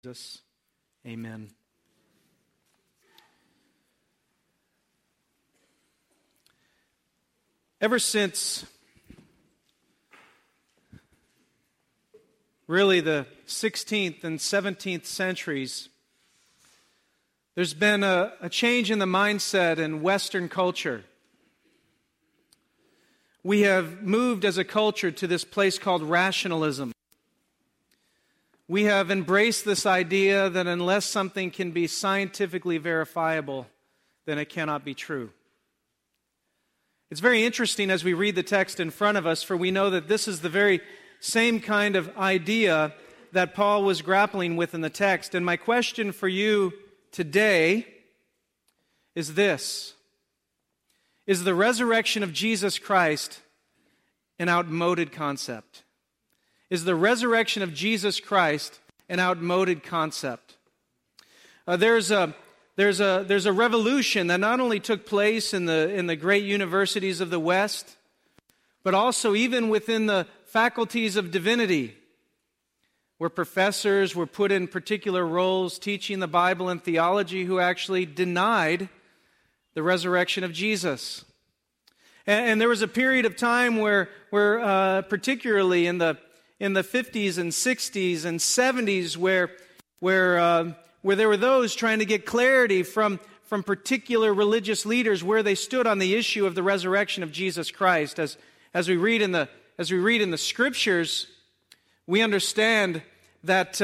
Jesus. Amen. Ever since really the 16th and 17th centuries, there's been a change in the mindset in Western culture. We have moved as a culture to this place called rationalism. We have embraced this idea that unless something can be scientifically verifiable, then it cannot be true. It's very interesting as we read the text in front of us, for we know that this is the very same kind of idea that Paul was grappling with in the text. And my question for you today is this: is the resurrection of Jesus Christ an outmoded concept? Is the resurrection of Jesus Christ an outmoded concept? There's a revolution that not only took place in the great universities of the West, but also even within the faculties of divinity, where professors were put in particular roles teaching the Bible and theology who actually denied the resurrection of Jesus. And there was a period of time where particularly in the 50s and 60s and 70s, where there were those trying to get clarity from particular religious leaders where they stood on the issue of the resurrection of Jesus Christ. As we read in the Scriptures, we understand that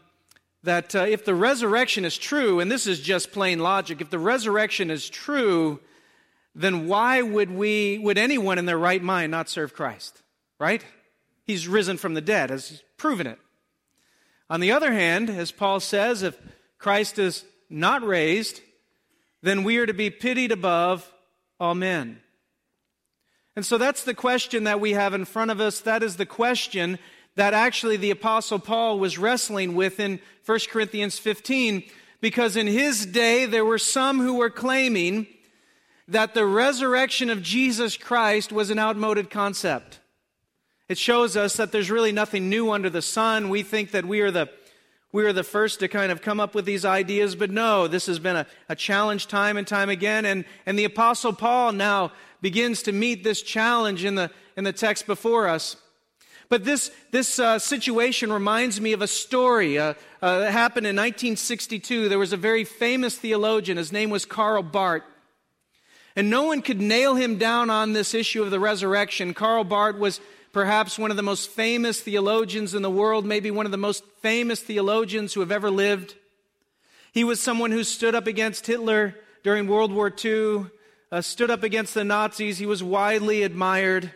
if the resurrection is true, and this is just plain logic, if the resurrection is true, then why would anyone in their right mind not serve Christ? Right? He's risen from the dead, as he's proven it. On the other hand, as Paul says, if Christ is not raised, then we are to be pitied above all men. And so that's the question that we have in front of us. That is the question that actually the Apostle Paul was wrestling with in 1 Corinthians 15, because in his day there were some who were claiming that the resurrection of Jesus Christ was an outmoded concept. It shows us that there's really nothing new under the sun. We think that we are the first to kind of come up with these ideas, but no, this has been a challenge time and time again, and the Apostle Paul now begins to meet this challenge in the text before us. But this situation reminds me of a story that happened in 1962. There was a very famous theologian. His name was Karl Barth. And no one could nail him down on this issue of the resurrection. Karl Barth was perhaps one of the most famous theologians in the world, maybe one of the most famous theologians who have ever lived. He was someone who stood up against Hitler during World War II, stood up against the Nazis. He was widely admired.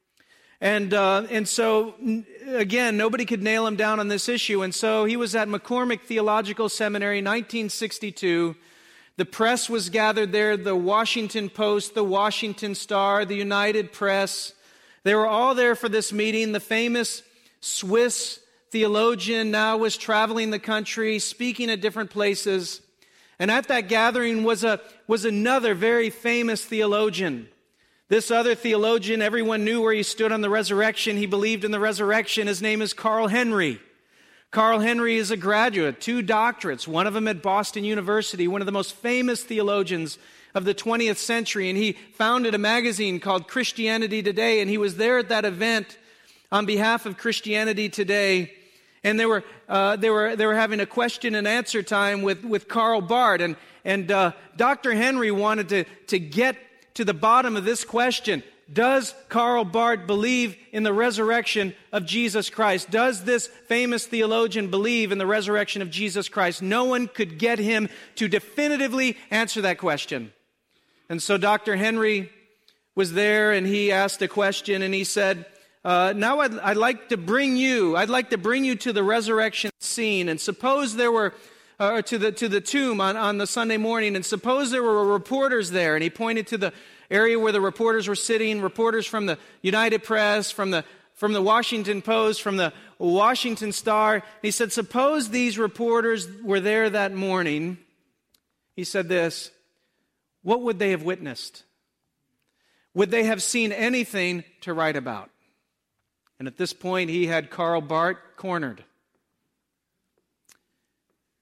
And so, again, nobody could nail him down on this issue. And so he was at McCormick Theological Seminary in 1962. The press was gathered there, the Washington Post, the Washington Star, the United Press. They were all there for this meeting. The famous Swiss theologian now was traveling the country, speaking at different places. And at that gathering was another very famous theologian. This other theologian, everyone knew where he stood on the resurrection. He believed in the resurrection. His name is Carl Henry. Carl Henry is a graduate, 2 doctorates, one of them at Boston University, one of the most famous theologians of the 20th century, and he founded a magazine called Christianity Today, and he was there at that event on behalf of Christianity Today, and they were having a question and answer time with Karl Barth, and Dr. Henry wanted to get to the bottom of this question. Does Karl Barth believe in the resurrection of Jesus Christ? Does this famous theologian believe in the resurrection of Jesus Christ? No one could get him to definitively answer that question. And so Dr. Henry was there, and he asked a question, and he said, now I'd like to bring you to the resurrection scene. And suppose there were, to the tomb on the Sunday morning, and suppose there were reporters there. And he pointed to the area where the reporters were sitting, reporters from the United Press, from the Washington Post, from the Washington Star. And he said, suppose these reporters were there that morning. He said this: what would they have witnessed? Would they have seen anything to write about? And at this point, he had Karl Barth cornered.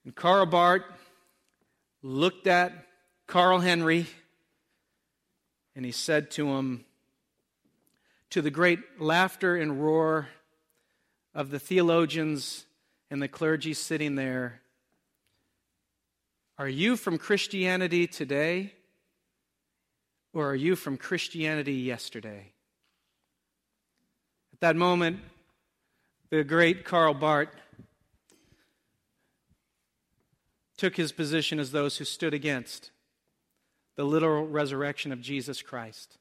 And Karl Barth looked at Carl Henry and he said to him, to the great laughter and roar of the theologians and the clergy sitting there, are you from Christianity today, or are you from Christianity yesterday? At that moment, the great Karl Barth took his position as those who stood against the literal resurrection of Jesus Christ.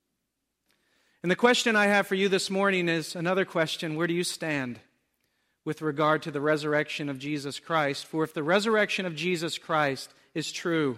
And the question I have for you this morning is another question: where do you stand with regard to the resurrection of Jesus Christ? For if the resurrection of Jesus Christ is true,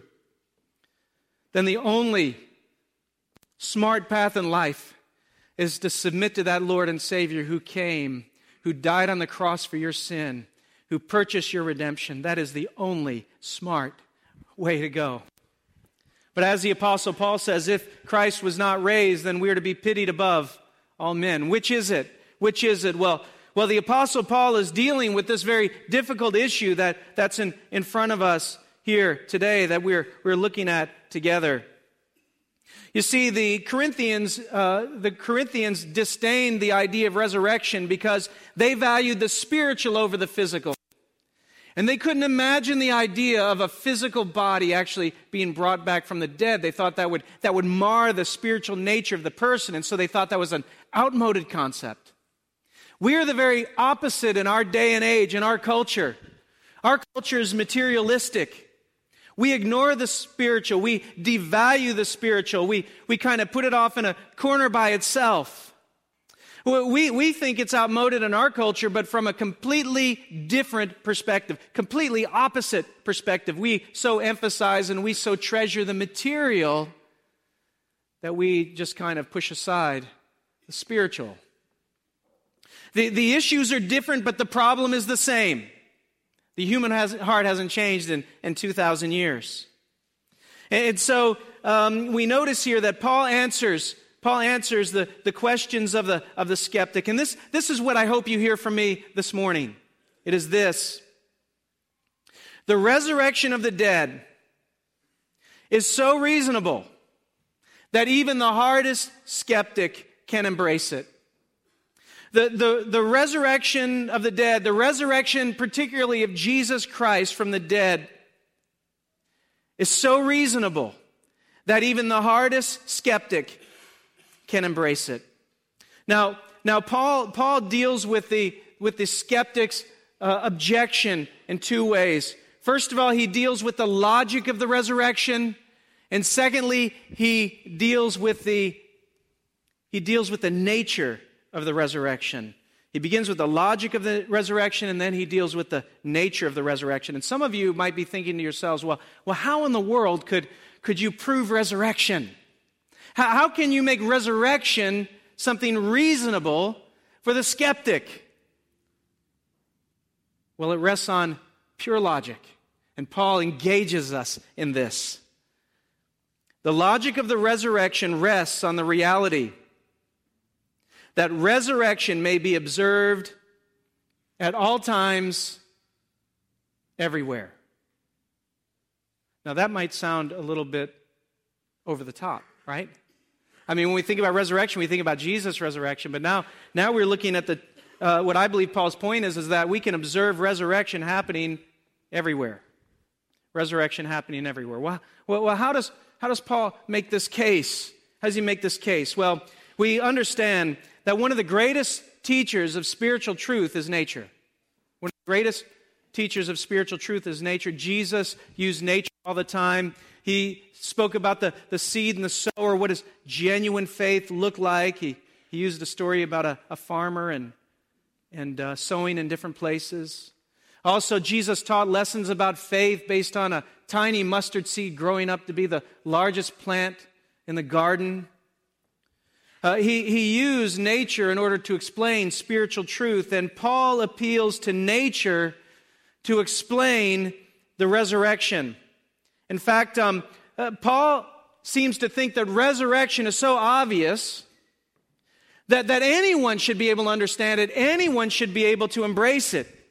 then the only smart path in life is to submit to that Lord and Savior who came, who died on the cross for your sin, who purchased your redemption. That is the only smart way to go. But as the Apostle Paul says, if Christ was not raised, then we are to be pitied above all men. Which is it? Which is it? Well, the Apostle Paul is dealing with this very difficult issue that's in front of us here today that we're looking at together. You see, the Corinthians disdained the idea of resurrection because they valued the spiritual over the physical. And they couldn't imagine the idea of a physical body actually being brought back from the dead. They thought that would mar the spiritual nature of the person, and so they thought that was an outmoded concept. We are the very opposite in our day and age, in our culture. Our culture is materialistic. We ignore the spiritual. We devalue the spiritual. We kind of put it off in a corner by itself. We think it's outmoded in our culture, but from a completely different perspective, completely opposite perspective. We so emphasize and we so treasure the material that we just kind of push aside the spiritual. The issues are different, but the problem is the same. The human heart hasn't changed in 2,000 years. And so we notice here that Paul answers the questions of the skeptic. And this is what I hope you hear from me this morning. It is this: the resurrection of the dead is so reasonable that even the hardest skeptic can embrace it. The resurrection of the dead, the resurrection particularly of Jesus Christ from the dead, is so reasonable that even the hardest skeptic can embrace it. Now Paul deals with the skeptic's objection in two ways. First of all, he deals with the logic of the resurrection, and secondly, he deals with the nature of the resurrection. He begins with the logic of the resurrection, and then he deals with the nature of the resurrection. And some of you might be thinking to yourselves, well, how in the world could you prove resurrection? How can you make resurrection something reasonable for the skeptic? Well, it rests on pure logic, and Paul engages us in this. The logic of the resurrection rests on the reality that resurrection may be observed at all times, everywhere. Now, that might sound a little bit over the top, right? I mean, when we think about resurrection, we think about Jesus' resurrection, but now we're looking at what I believe Paul's point is that we can observe resurrection happening everywhere. Resurrection happening everywhere. Well, how does Paul make this case? How does he make this case? Well, we understand that one of the greatest teachers of spiritual truth is nature. One of the greatest teachers of spiritual truth is nature. Jesus used nature all the time. He spoke about the seed and the sower. What does genuine faith look like? He used a story about a farmer and sowing in different places. Also, Jesus taught lessons about faith based on a tiny mustard seed growing up to be the largest plant in the garden. He used nature in order to explain spiritual truth, and Paul appeals to nature to explain the resurrection. In fact, Paul seems to think that resurrection is so obvious that anyone should be able to understand it, anyone should be able to embrace it.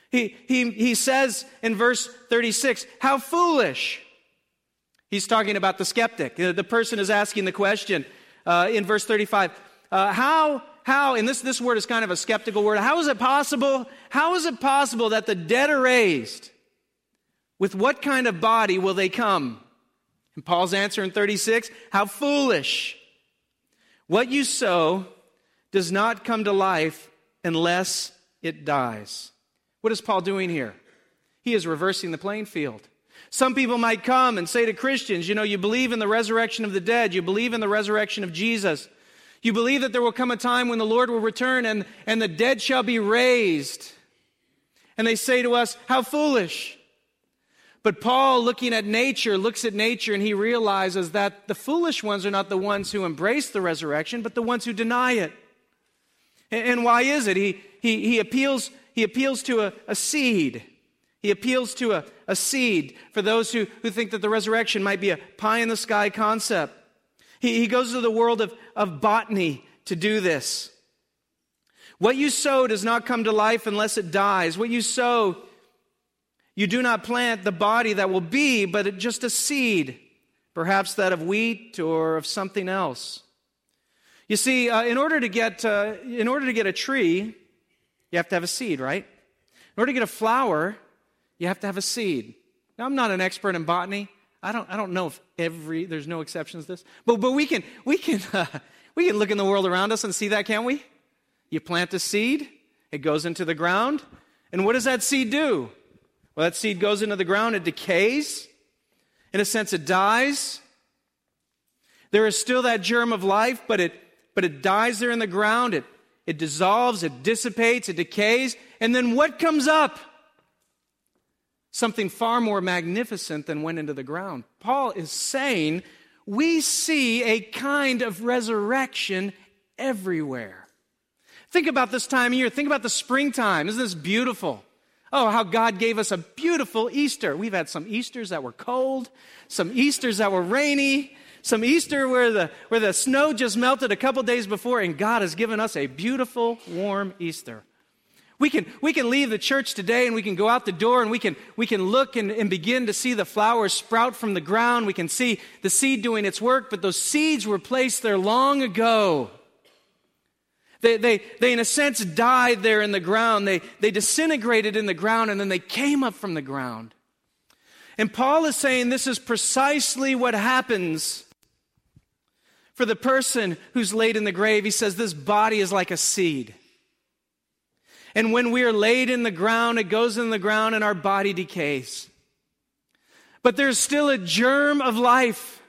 He says in verse 36, how foolish. He's talking about the skeptic. The person is asking the question in verse 35, how, and this word is kind of a skeptical word, how is it possible that the dead are raised? With what kind of body will they come? And Paul's answer in 36, how foolish. What you sow does not come to life unless it dies. What is Paul doing here? He is reversing the playing field. Some people might come and say to Christians, you believe in the resurrection of the dead. You believe in the resurrection of Jesus. You believe that there will come a time when the Lord will return and the dead shall be raised. And they say to us, how foolish. But Paul, looking at nature, looks at nature and he realizes that the foolish ones are not the ones who embrace the resurrection, but the ones who deny it. And why is it? He appeals to a seed. He appeals to a seed for those who think that the resurrection might be a pie-in-the-sky concept. He goes to the world of botany to do this. What you sow does not come to life unless it dies. What you sow, you do not plant the body that will be, but just a seed, perhaps that of wheat or of something else. You see, in order to get a tree, you have to have a seed, right? In order to get a flower, you have to have a seed. Now, I'm not an expert in botany. I don't know if there's no exceptions to this, but we can look in the world around us and see that, can't we? You plant a seed, it goes into the ground, and what does that seed do? Well, that seed goes into the ground, it decays. In a sense, it dies. There is still that germ of life, but it dies there in the ground. It dissolves, it dissipates, it decays, and then what comes up? Something far more magnificent than went into the ground. Paul is saying we see a kind of resurrection everywhere. Think about this time of year. Think about the springtime. Isn't this beautiful? Oh, how God gave us a beautiful Easter. We've had some Easters that were cold, some Easters that were rainy, some Easter where the snow just melted a couple days before, and God has given us a beautiful, warm Easter. We can leave the church today and we can go out the door and we can look and begin to see the flowers sprout from the ground. We can see the seed doing its work, but those seeds were placed there long ago. They in a sense died there in the ground. They disintegrated in the ground and then they came up from the ground. And Paul is saying this is precisely what happens for the person who's laid in the grave. He says this body is like a seed. And when we are laid in the ground, it goes in the ground and our body decays. But there's still a germ of life.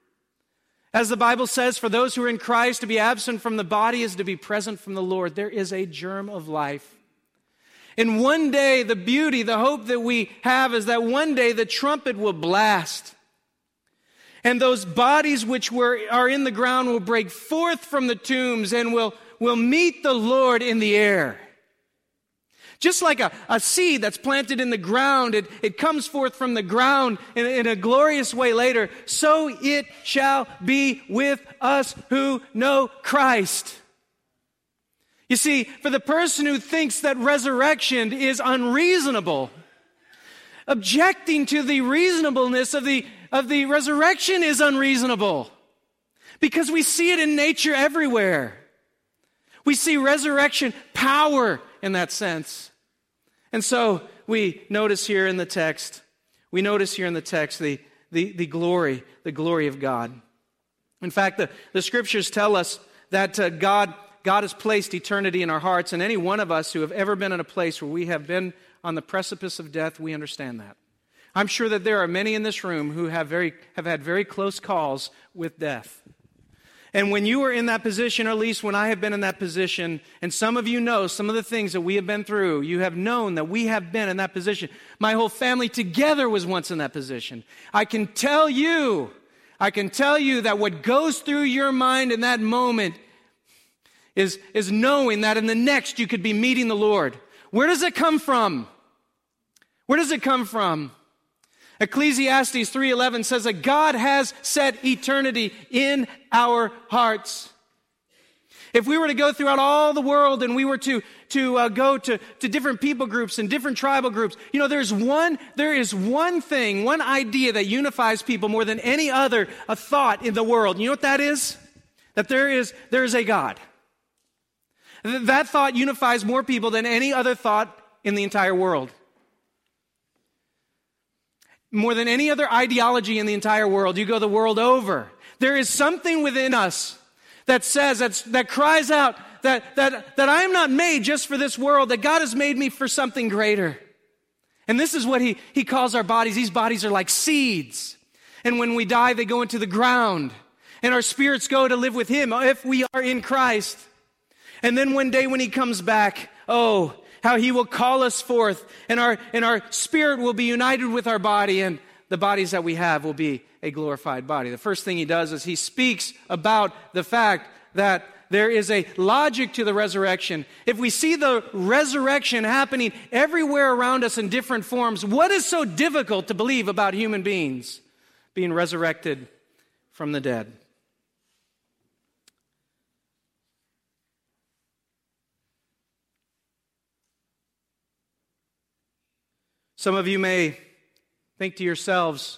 As the Bible says, for those who are in Christ, to be absent from the body is to be present from the Lord. There is a germ of life. And one day, the beauty, the hope that we have is that one day the trumpet will blast. And those bodies which are in the ground will break forth from the tombs and will meet the Lord in the air. Just like a seed that's planted in the ground, it comes forth from the ground in a glorious way later, so it shall be with us who know Christ. You see, for the person who thinks that resurrection is unreasonable, objecting to the reasonableness of the resurrection is unreasonable. Because we see it in nature everywhere. We see resurrection power in that sense. And so we notice here in the text the glory of God. In fact, the scriptures tell us that God has placed eternity in our hearts, and any one of us who have ever been in a place where we have been on the precipice of death, we understand that. I'm sure that there are many in this room who have had very close calls with death. And when you are in that position, or at least when I have been in that position, and some of you know some of the things that we have been through, you have known that we have been in that position. My whole family together was once in that position. I can tell you that what goes through your mind in that moment is knowing that in the next you could be meeting the Lord. Where does it come from? Where does it come from? Ecclesiastes 3:11 says that God has set eternity in our hearts. If we were to go throughout all the world and we were to go to different people groups and different tribal groups. There is one thing, one idea that unifies people more than any other a thought in the world. You know what that is? That there is a God. That thought unifies more people than any other thought in the entire world. More than any other ideology in the entire world. You go the world over. There is something within us that says, that cries out that I am not made just for this world, that God has made me for something greater. And this is what he calls our bodies. These bodies are like seeds. And when we die, they go into the ground. And our spirits go to live with Him if we are in Christ. And then one day when He comes back, oh, how He will call us forth, and our spirit will be united with our body, and the bodies that we have will be a glorified body. The first thing He does is He speaks about the fact that there is a logic to the resurrection. If we see the resurrection happening everywhere around us in different forms, what is so difficult to believe about human beings being resurrected from the dead? Some of you may think to yourselves,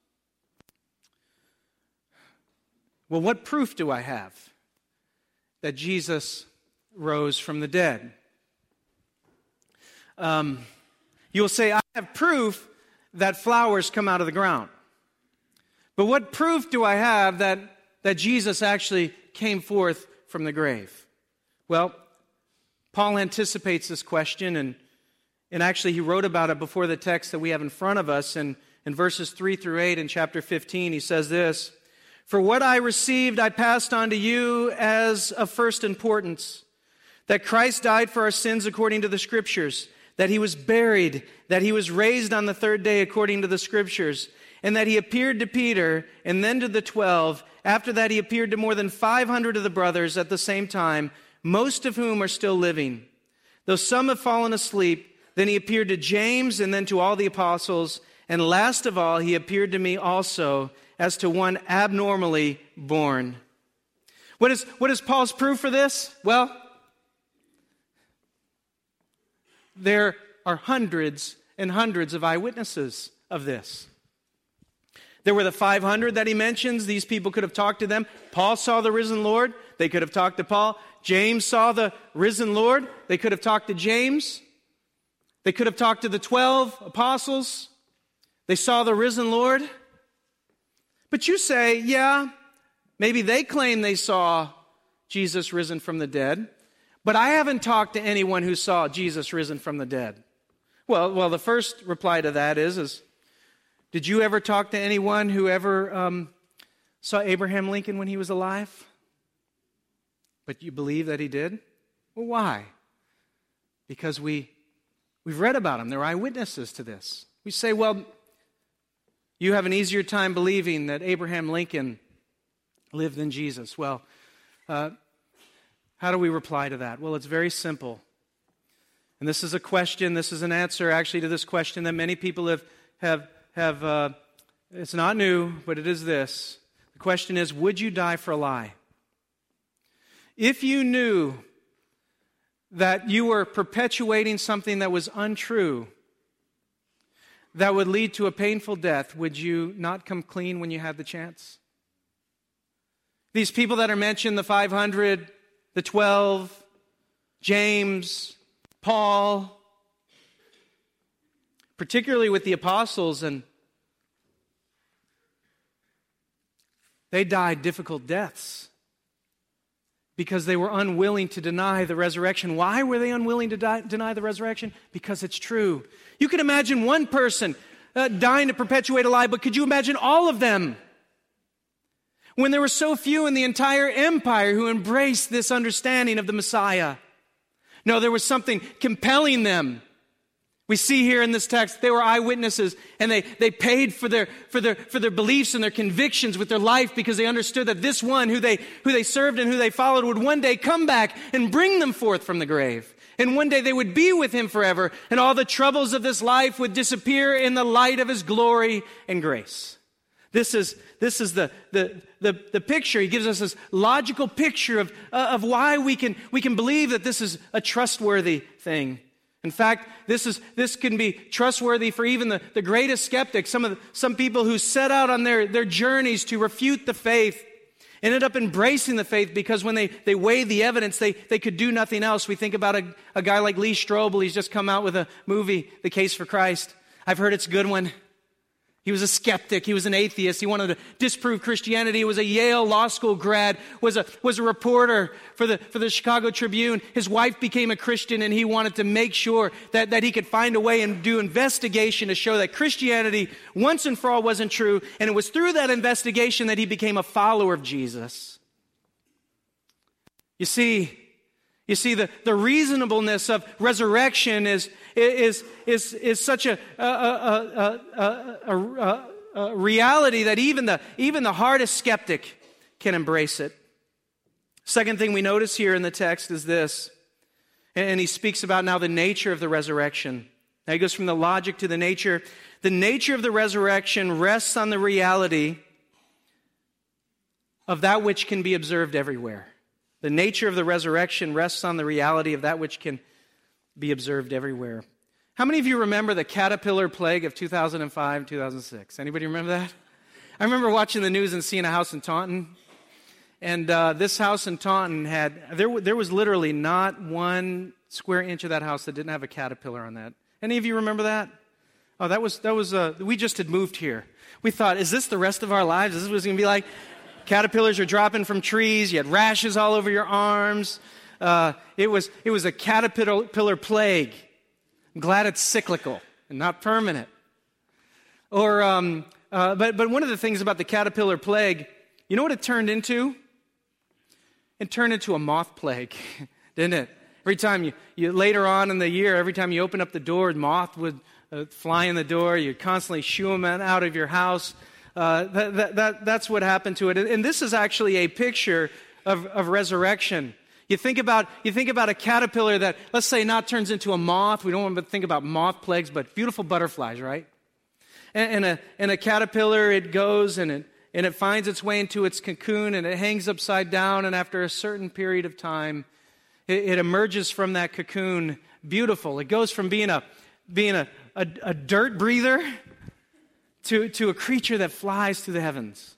well, what proof do I have that Jesus rose from the dead? You'll say, I have proof that flowers come out of the ground. But what proof do I have that Jesus actually came forth from the grave? Well, Paul anticipates this question, and actually, he wrote about it before the text that we have in front of us. And in verses 3 through 8 in chapter 15, he says this, "For what I received I passed on to you as of first importance, that Christ died for our sins according to the Scriptures, that He was buried, that He was raised on the third day according to the Scriptures, and that He appeared to Peter and then to the 12. After that He appeared to more than 500 of the brothers at the same time, most of whom are still living. Though some have fallen asleep, then He appeared to James and then to all the apostles. And last of all, He appeared to me also as to one abnormally born." What is Paul's proof for this? Well, there are hundreds and hundreds of eyewitnesses of this. There were the 500 that he mentions. These people could have talked to them. Paul saw the risen Lord. They could have talked to Paul. James saw the risen Lord. They could have talked to James. They could have talked to the 12 apostles. They saw the risen Lord. But you say, yeah, maybe they claim they saw Jesus risen from the dead, but I haven't talked to anyone who saw Jesus risen from the dead. Well, the first reply to that is did you ever talk to anyone who ever saw Abraham Lincoln when he was alive? But you believe that he did? Well, why? Because we've read about him. There are eyewitnesses to this. We say, well, you have an easier time believing that Abraham Lincoln lived than Jesus. Well, how do we reply to that? Well, it's very simple. And this is a question, this is an answer actually to this question that many people have it's not new, but it is this. The question is, would you die for a lie? If you knew that you were perpetuating something that was untrue, that would lead to a painful death, would you not come clean when you had the chance? These people that are mentioned, the 500, the 12, James, Paul, particularly with the apostles, and they died difficult deaths because they were unwilling to deny the resurrection. Why were they unwilling to deny the resurrection? Because it's true. You can imagine one person dying to perpetuate a lie, but could you imagine all of them? When there were so few in the entire empire who embraced this understanding of the Messiah. No, there was something compelling them. We see here in this text, they were eyewitnesses, and they paid for their beliefs and their convictions with their life because they understood that this one who they served and who they followed would one day come back and bring them forth from the grave. And one day they would be with Him forever, and all the troubles of this life would disappear in the light of His glory and grace. This is the picture. He gives us this logical picture of why we can believe that this is a trustworthy thing. In fact, this can be trustworthy for even the greatest skeptics. Some people who set out on their journeys to refute the faith ended up embracing the faith because when they weighed the evidence, they could do nothing else. We think about a guy like Lee Strobel. He's just come out with a movie, The Case for Christ. I've heard it's a good one. He was a skeptic. He was an atheist. He wanted to disprove Christianity. He was a Yale Law School grad, was a reporter for the Chicago Tribune. His wife became a Christian, and he wanted to make sure that he could find a way and do investigation to show that Christianity once and for all wasn't true. And it was through that investigation that he became a follower of Jesus. You see, the reasonableness of resurrection is such a reality that even the hardest skeptic can embrace it. Second thing we notice here in the text is this, and he speaks about now the nature of the resurrection. Now he goes from the logic to the nature. The nature of the resurrection rests on the reality of that which can be observed everywhere. The nature of the resurrection rests on the reality of that which can be observed everywhere. How many of you remember the caterpillar plague of 2005, 2006? Anybody remember that? I remember watching the news and seeing a house in Taunton. And this house in Taunton there was literally not 1 square inch of that house that didn't have a caterpillar on that. Any of you remember that? Oh, that was we just had moved here. We thought, is this the rest of our lives? Is this what it's going to be like? Caterpillars are dropping from trees. You had rashes all over your arms. It was a caterpillar plague. I'm glad it's cyclical and not permanent. Or, but one of the things about the caterpillar plague, you know what it turned into? It turned into a moth plague, didn't it? Every time you later on in the year, every time you open up the door, a moth would fly in the door. You'd constantly shoo them out of your house. That's what happened to it. And this is actually a picture of resurrection. You think about a caterpillar that, let's say, not turns into a moth. We don't want to think about moth plagues, but beautiful butterflies, right? And a caterpillar, it goes and it finds its way into its cocoon and it hangs upside down. And after a certain period of time, it emerges from that cocoon beautiful. It goes from being a dirt breather to a creature that flies through the heavens.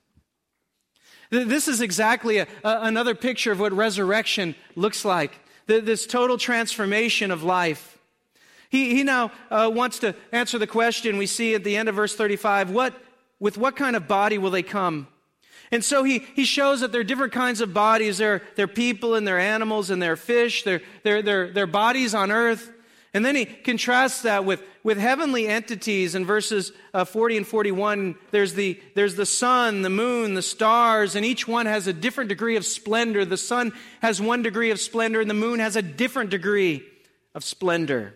This is exactly another picture of what resurrection looks like. This total transformation of life. He now wants to answer the question we see at the end of verse 35, with what kind of body will they come? And so he shows that there are different kinds of bodies. There are people and there are animals and there are fish. There are bodies on earth. And then he contrasts that with heavenly entities in verses 40 and 41. There's the sun, the moon, the stars, and each one has a different degree of splendor. The sun has 1 degree of splendor, and the moon has a different degree of splendor.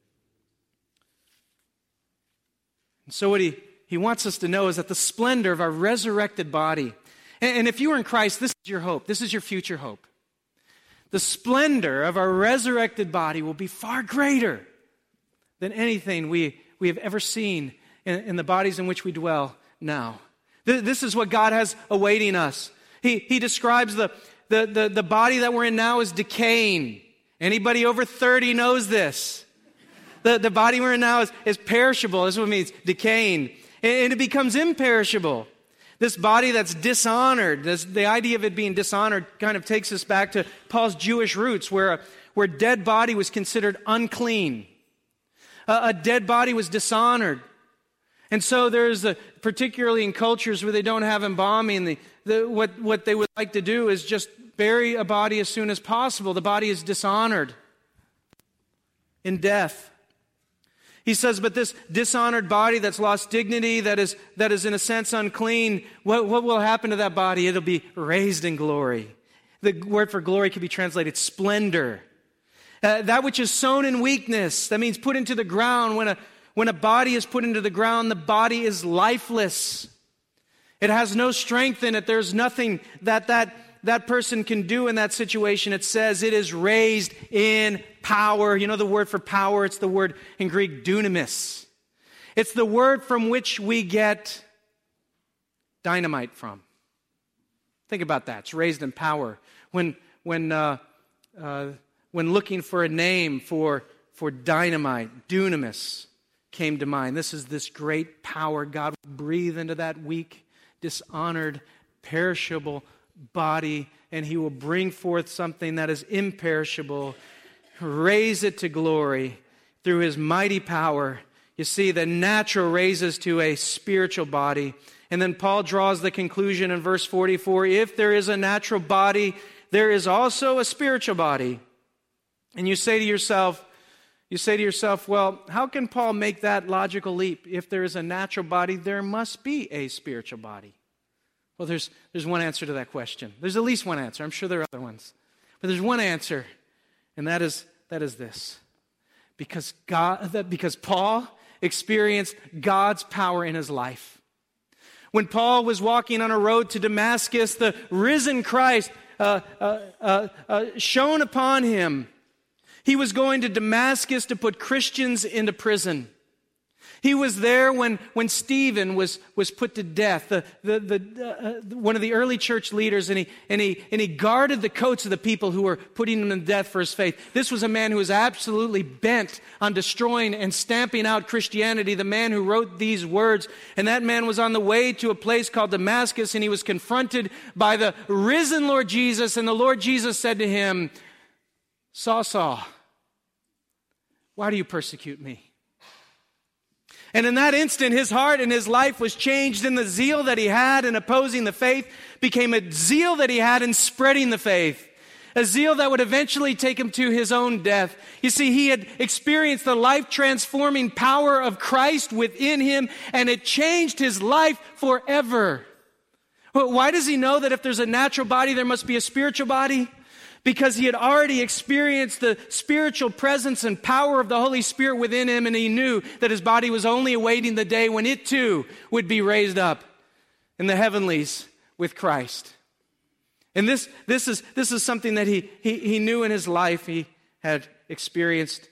And so what he wants us to know is that the splendor of our resurrected body, and if you are in Christ, this is your hope. This is your future hope. The splendor of our resurrected body will be far greater than anything we have ever seen in the bodies in which we dwell now. This is what God has awaiting us. He describes the body that we're in now as decaying. Anybody over 30 knows this. The body we're in now is perishable. That's what it means, decaying. And it becomes imperishable. This body that's dishonored, the idea of it being dishonored kind of takes us back to Paul's Jewish roots, where a dead body was considered unclean. A dead body was dishonored. And so there's, particularly in cultures where they don't have embalming, what they would like to do is just bury a body as soon as possible. The body is dishonored in death. He says, but this dishonored body that's lost dignity, that is in a sense unclean, what will happen to that body? It'll be raised in glory. The word for glory can be translated splendor. That which is sown in weakness, that means put into the ground. When a body is put into the ground, the body is lifeless. It has no strength in it. There's nothing that person can do in that situation. It says it is raised in power. You know the word for power? It's the word in Greek dunamis. It's the word from which we get dynamite from? Think about that. It's raised in power. When looking for a name for dynamite, dunamis came to mind. This is this great power God will breathe into that weak, dishonored, perishable body, and He will bring forth something that is imperishable, raise it to glory through His mighty power. You see, the natural raises to a spiritual body. And then Paul draws the conclusion in verse 44, if there is a natural body, there is also a spiritual body. And you say to yourself, well, how can Paul make that logical leap? If there is a natural body, there must be a spiritual body. Well, there's one answer to that question. There's at least one answer. I'm sure there are other ones. But there's one answer, and that is this. Because Paul experienced God's power in his life. When Paul was walking on a road to Damascus, the risen Christ shone upon him. He was going to Damascus to put Christians into prison. He was there when Stephen was put to death, one of the early church leaders, and he guarded the coats of the people who were putting him to death for his faith. This was a man who was absolutely bent on destroying and stamping out Christianity, the man who wrote these words. And that man was on the way to a place called Damascus, and he was confronted by the risen Lord Jesus, and the Lord Jesus said to him, Saul, why do you persecute me? And in that instant, his heart and his life was changed, and the zeal that he had in opposing the faith became a zeal that he had in spreading the faith. A zeal that would eventually take him to his own death. You see, he had experienced the life-transforming power of Christ within him, and it changed his life forever. Well, why does he know that if there's a natural body, there must be a spiritual body? Because he had already experienced the spiritual presence and power of the Holy Spirit within him, and he knew that his body was only awaiting the day when it too would be raised up in the heavenlies with Christ. And this is something that he knew in his life. He had experienced.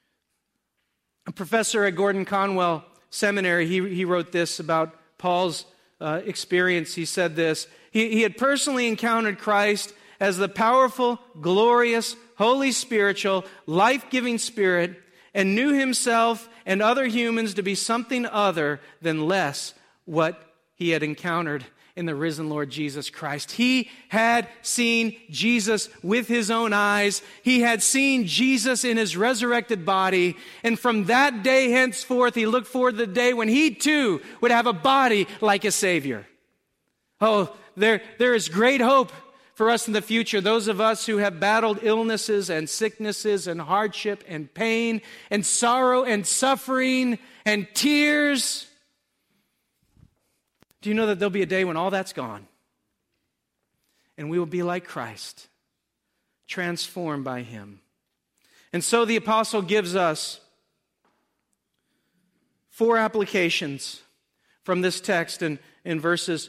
A professor at Gordon Conwell Seminary, he wrote this about Paul's experience. He said this, he had personally encountered Christ as the powerful, glorious, holy, spiritual, life-giving Spirit, and knew himself and other humans to be something other than less what he had encountered in the risen Lord Jesus Christ. He had seen Jesus with his own eyes. He had seen Jesus in his resurrected body. And from that day henceforth, he looked forward to the day when he too would have a body like a Savior. Oh, there is great hope for us in the future, those of us who have battled illnesses and sicknesses and hardship and pain and sorrow and suffering and tears. Do you know that there'll be a day when all that's gone? And we will be like Christ, transformed by Him. And so the apostle gives us 4 applications from this text in verses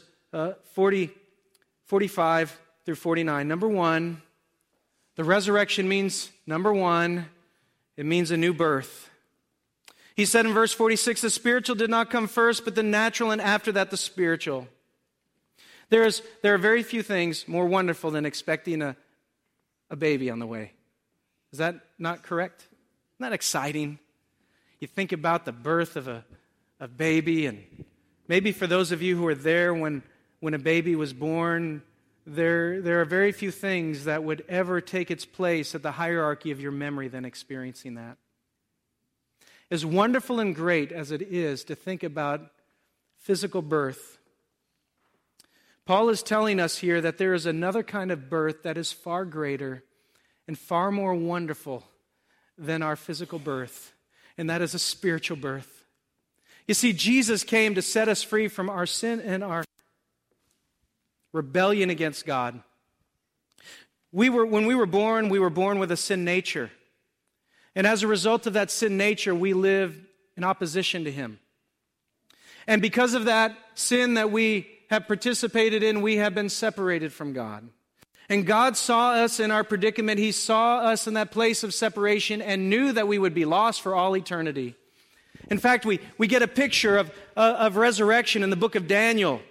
45 through 49. Number 1, the resurrection means, it means a new birth. He said in verse 46, the spiritual did not come first, but the natural, and after that the spiritual. There are very few things more wonderful than expecting a baby on the way. Is that not correct? Isn't that exciting? You think about the birth of a baby, and maybe for those of you who were there when a baby was born, there are very few things that would ever take its place at the hierarchy of your memory than experiencing that. As wonderful and great as it is to think about physical birth, Paul is telling us here that there is another kind of birth that is far greater and far more wonderful than our physical birth, and that is a spiritual birth. You see, Jesus came to set us free from our sin and our rebellion against God. When we were born with a sin nature. And as a result of that sin nature, we live in opposition to Him. And because of that sin that we have participated in, we have been separated from God. And God saw us in our predicament. He saw us in that place of separation and knew that we would be lost for all eternity. In fact, we get a picture of resurrection in the book of Daniel.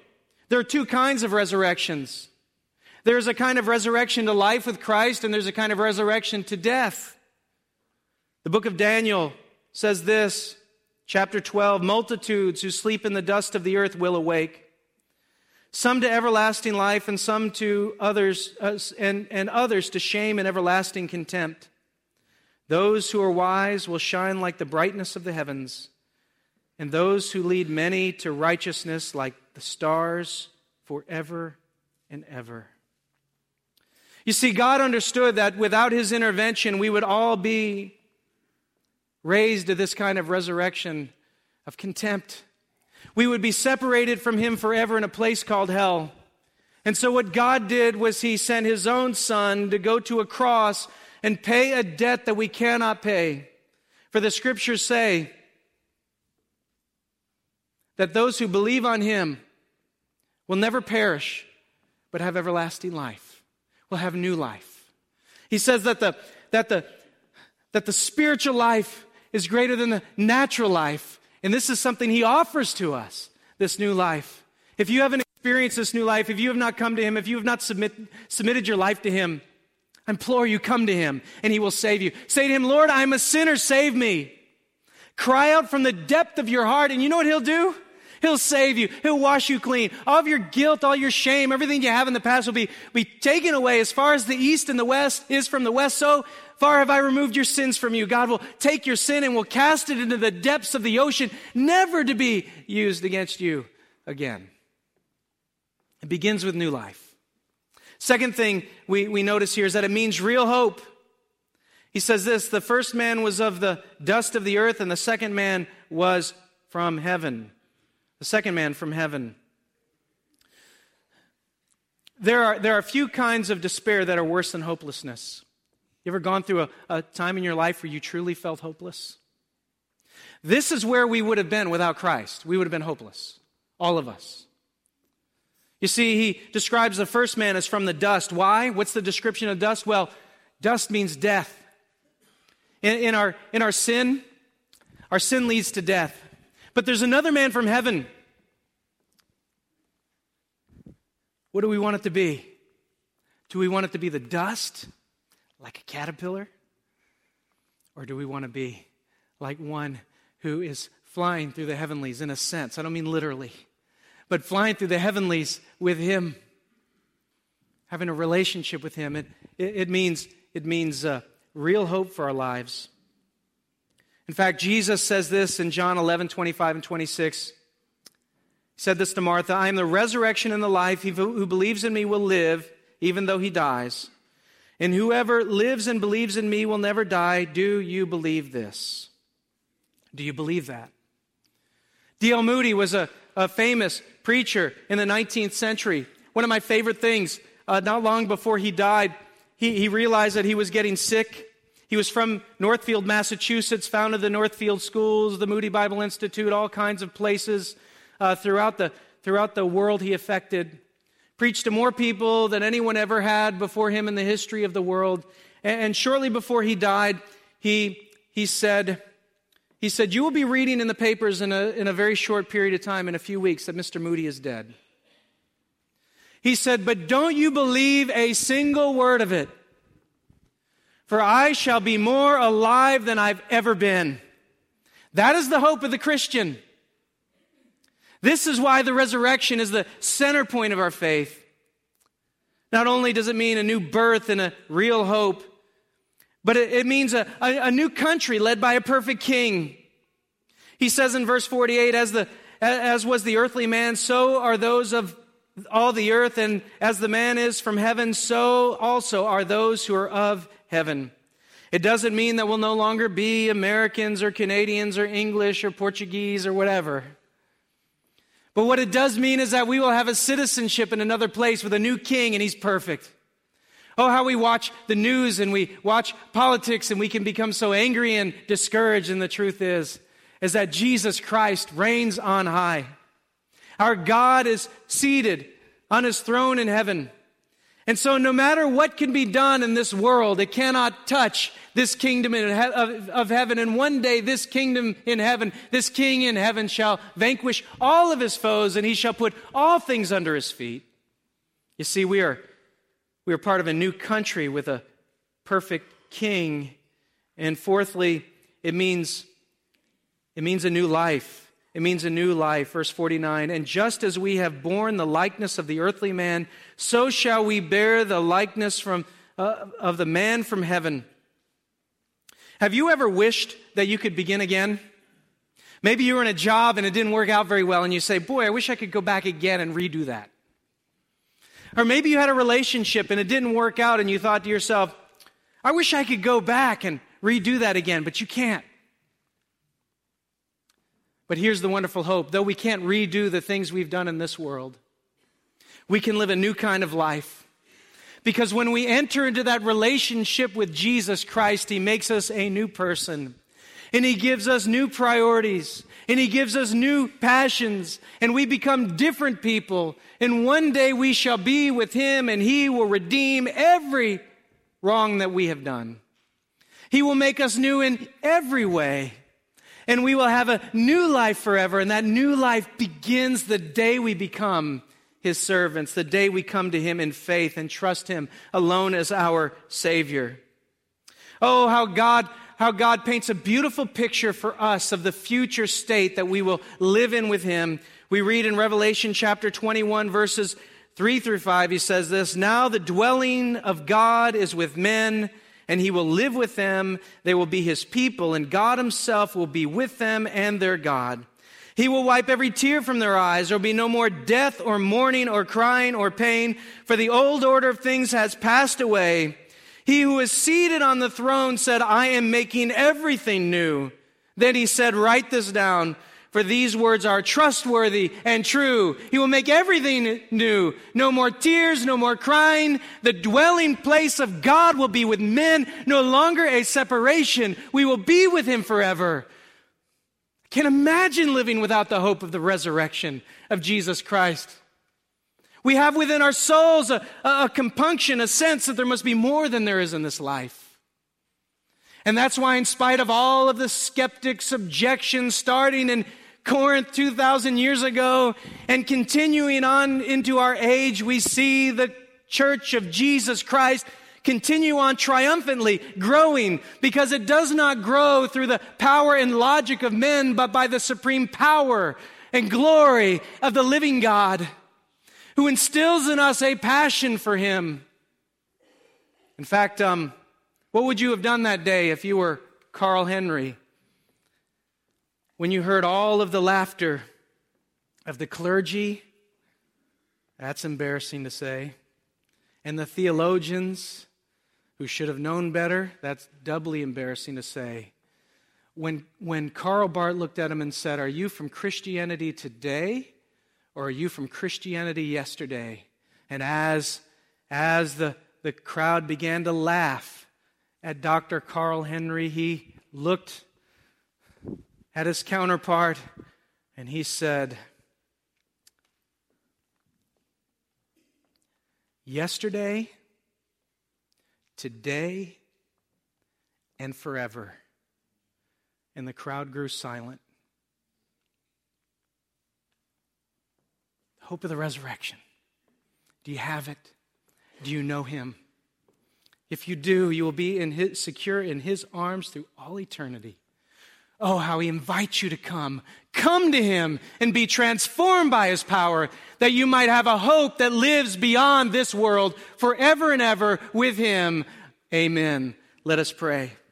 There are two kinds of resurrections. There's a kind of resurrection to life with Christ, and there's a kind of resurrection to death. The book of Daniel says this, chapter 12, multitudes who sleep in the dust of the earth will awake, some to everlasting life, and some to others, and others to shame and everlasting contempt. Those who are wise will shine like the brightness of the heavens, and those who lead many to righteousness like the stars forever and ever. You see, God understood that without His intervention, we would all be raised to this kind of resurrection of contempt. We would be separated from Him forever in a place called hell. And so what God did was He sent His own Son to go to a cross and pay a debt that we cannot pay. For the Scriptures say that those who believe on Him will never perish, but have everlasting life, will have new life. He says that the spiritual life is greater than the natural life, and this is something He offers to us, this new life. If you haven't experienced this new life, if you have not come to Him, if you have not submitted your life to Him, I implore you, come to Him, and He will save you. Say to Him, Lord, I'm a sinner, save me. Cry out from the depth of your heart, and you know what He'll do? He'll save you. He'll wash you clean. All of your guilt, all your shame, everything you have in the past will be taken away. As far as the east and the west is from the west, so far have I removed your sins from you. God will take your sin and will cast it into the depths of the ocean, never to be used against you again. It begins with new life. Second thing we notice here is that it means real hope. He says this, the first man was of the dust of the earth, and the second man was from heaven. The second man from heaven. There are a few kinds of despair that are worse than hopelessness. You ever gone through a time in your life where you truly felt hopeless? This is where we would have been without Christ. We would have been hopeless. All of us. You see, he describes the first man as from the dust. Why? What's the description of dust? Well, dust means death. In our sin leads to death. But there's another man from heaven. What do we want it to be? Do we want it to be the dust, like a caterpillar? Or do we want to be like one who is flying through the heavenlies in a sense? I don't mean literally, but flying through the heavenlies with Him, having a relationship with Him. It means real hope for our lives. In fact, Jesus says this in John 11:25 and 26. He said this to Martha, I am the resurrection and the life. He who believes in me will live, even though he dies. And whoever lives and believes in me will never die. Do you believe this? Do you believe that? D.L. Moody was a famous preacher in the 19th century. One of my favorite things, not long before he died, he realized that he was getting sick. He was from Northfield, Massachusetts, founded the Northfield Schools, the Moody Bible Institute, all kinds of places throughout the world he affected. Preached to more people than anyone ever had before him in the history of the world. And shortly before he died, he said, you will be reading in the papers in a very short period of time, in a few weeks, that Mr. Moody is dead. He said, but don't you believe a single word of it. For I shall be more alive than I've ever been. That is the hope of the Christian. This is why the resurrection is the center point of our faith. Not only does it mean a new birth and a real hope, but it means a new country led by a perfect king. He says in verse 48, as was the earthly man, so are those of all the earth, and as the man is from heaven, so also are those who are of heaven. It doesn't mean that we'll no longer be Americans or Canadians or English or Portuguese or whatever. But what it does mean is that we will have a citizenship in another place with a new king, and He's perfect. Oh, how we watch the news and we watch politics and we can become so angry and discouraged, and the truth is that Jesus Christ reigns on high. Our God is seated on His throne in heaven. And so no matter what can be done in this world, it cannot touch this kingdom of heaven. And one day this kingdom in heaven, this king in heaven shall vanquish all of his foes, and he shall put all things under his feet. You see, we are part of a new country with a perfect king. And fourthly, it means a new life. It means a new life. Verse 49, and just as we have borne the likeness of the earthly man, so shall we bear the likeness of the man from heaven. Have you ever wished that you could begin again? Maybe you were in a job and it didn't work out very well, and you say, boy, I wish I could go back again and redo that. Or maybe you had a relationship and it didn't work out, and you thought to yourself, I wish I could go back and redo that again, but you can't. But here's the wonderful hope. Though we can't redo the things we've done in this world, we can live a new kind of life. Because when we enter into that relationship with Jesus Christ, He makes us a new person. And He gives us new priorities. And He gives us new passions. And we become different people. And one day we shall be with Him, and He will redeem every wrong that we have done. He will make us new in every way. And we will have a new life forever. And that new life begins the day we become His servants, the day we come to Him in faith and trust Him alone as our Savior. Oh, how God paints a beautiful picture for us of the future state that we will live in with Him. We read in Revelation chapter 21, verses 3 through 5, He says this, now the dwelling of God is with men, and He will live with them. They will be His people, and God Himself will be with them and their God. He will wipe every tear from their eyes. There will be no more death or mourning or crying or pain, for the old order of things has passed away. He who is seated on the throne said, I am making everything new. Then He said, write this down, for these words are trustworthy and true. He will make everything new. No more tears, no more crying. The dwelling place of God will be with men, no longer a separation. We will be with Him forever. I can't imagine living without the hope of the resurrection of Jesus Christ. We have within our souls a compunction, a sense that there must be more than there is in this life. And that's why, in spite of all of the skeptics' objections starting in Corinth 2,000 years ago and continuing on into our age, we see the church of Jesus Christ continue on triumphantly growing, because it does not grow through the power and logic of men, but by the supreme power and glory of the living God, who instills in us a passion for Him. In fact, what would you have done that day if you were Carl Henry? When you heard all of the laughter of the clergy, that's embarrassing to say, and the theologians who should have known better, that's doubly embarrassing to say. When Karl Barth looked at him and said, are you from Christianity today, or are you from Christianity yesterday? And as the crowd began to laugh at Dr. Carl Henry, he looked at his counterpart, and he said, yesterday, today, and forever. And the crowd grew silent. The hope of the resurrection. Do you have it? Do you know Him? If you do, you will be secure in His arms through all eternity. Oh, how He invites you to come. Come to Him and be transformed by His power, that you might have a hope that lives beyond this world forever and ever with Him. Amen. Let us pray.